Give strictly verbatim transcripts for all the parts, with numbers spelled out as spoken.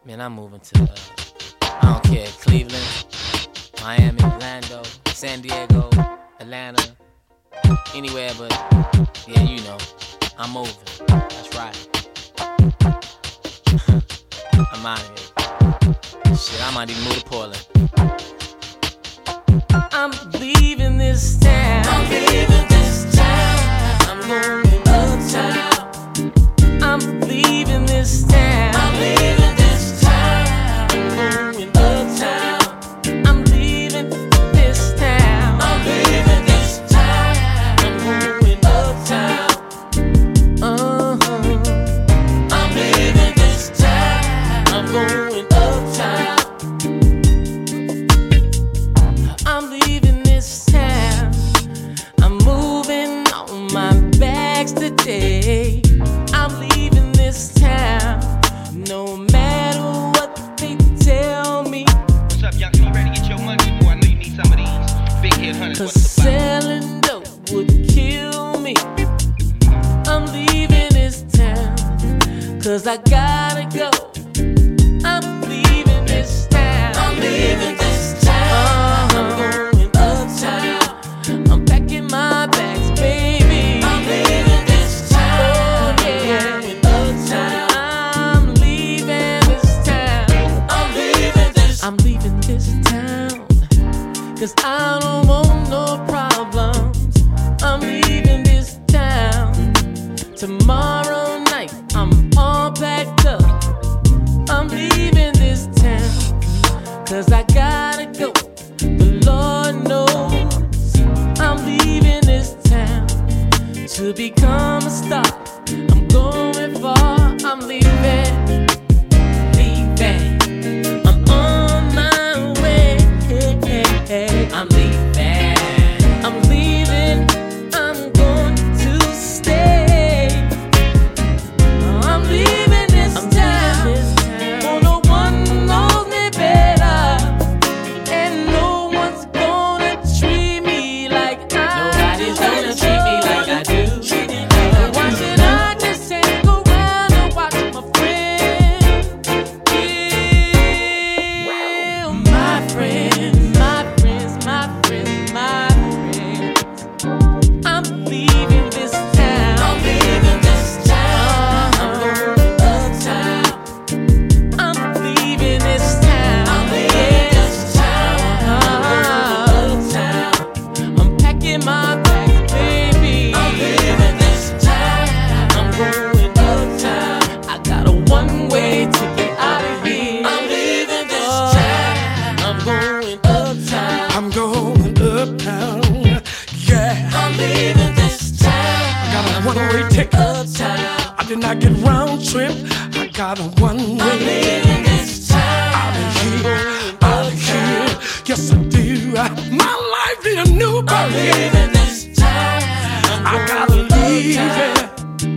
Man, I'm moving to, uh, I don't care, Cleveland, Miami, Orlando, San Diego, Atlanta, anywhere but, yeah, you know, I'm moving. That's right. I'm out of here. Shit, I might even move to Portland. I'm leaving this town. I'm leaving this town. I'm going uptown. I'm leaving this town. I'm leaving this town. I'm going uptown. I'm leaving this town. I'm leaving this town. I'm going uptown. Uh-huh. I'm leaving this town. I'm going uptown. I'm leaving this town. I'm moving on my bags today. I'm leaving this town, no matter what they tell me. What's up, young? You ready to get your money? Boy, I know you need some of these big head hunters. Cause selling dope would kill me. I'm leaving this town, cause I gotta go. I'm leaving this town. I'm leaving this town. I'm going uptown. I'm packing my bags, baby. I'm leaving this town. Oh yeah, I'm going uptown. I'm leaving this town. I'm leaving this. I'm leaving this town, cause I don't want no problems. I'm leaving this town. Tomorrow night, I'm all packed up. I'm leaving this town, cause I gotta go. The Lord knows I'm leaving this town to become a star. I'm going far, I'm leaving, leaving. I'm on my way, I'm leaving, I'm leaving, I'm going to stay. I'm leaving this town, for no one knows me better, and no one's gonna treat me like I do. Nobody's gonna treat me like I do. Why should I just hang around and watch my friends kill my friends, my friends, my friends, my friends? I'm leaving this town. I'm leaving this town. I'm going uptown. I'm leaving this town. I'm leaving this town. I'm going uptown. I'm packing my bags, baby. I'm leaving this town. I'm going uptown. I got a one-way ticket out of here. I'm leaving this town. I'm going uptown. I'm going uptown, yeah. I'm leaving this town. I got a one-way ticket. Uptown. I did not get round trip. I got a I'm one-way leaving this town. out of here, out of here. Yes, I do. My life need a new I'm birth. leaving this town. I gotta leave it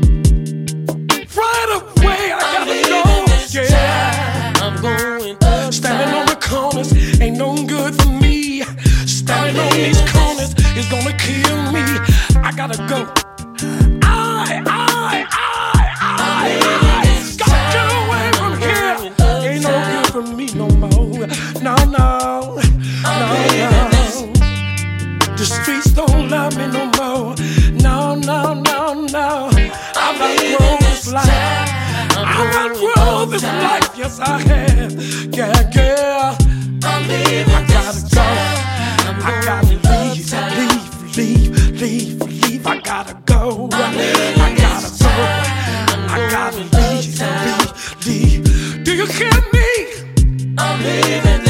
right away. I gotta go, yeah. I'm going uptown. Standing on the corners ain't no good for me. Standing on these corners is gonna kill me. I gotta go. I, I, I, I, I gotta get away from here. Ain't no good for me no more. No, no, no, no. The streets don't love me no more. No, no, no, no. I've outgrown this life. I've outgrown this life. Yes, I have. Yeah, yeah. I gotta go. I gotta leave, leave, leave, leave, leave. I gotta go. I gotta go. I gotta leave, leave, leave. Do you hear me? I'm leaving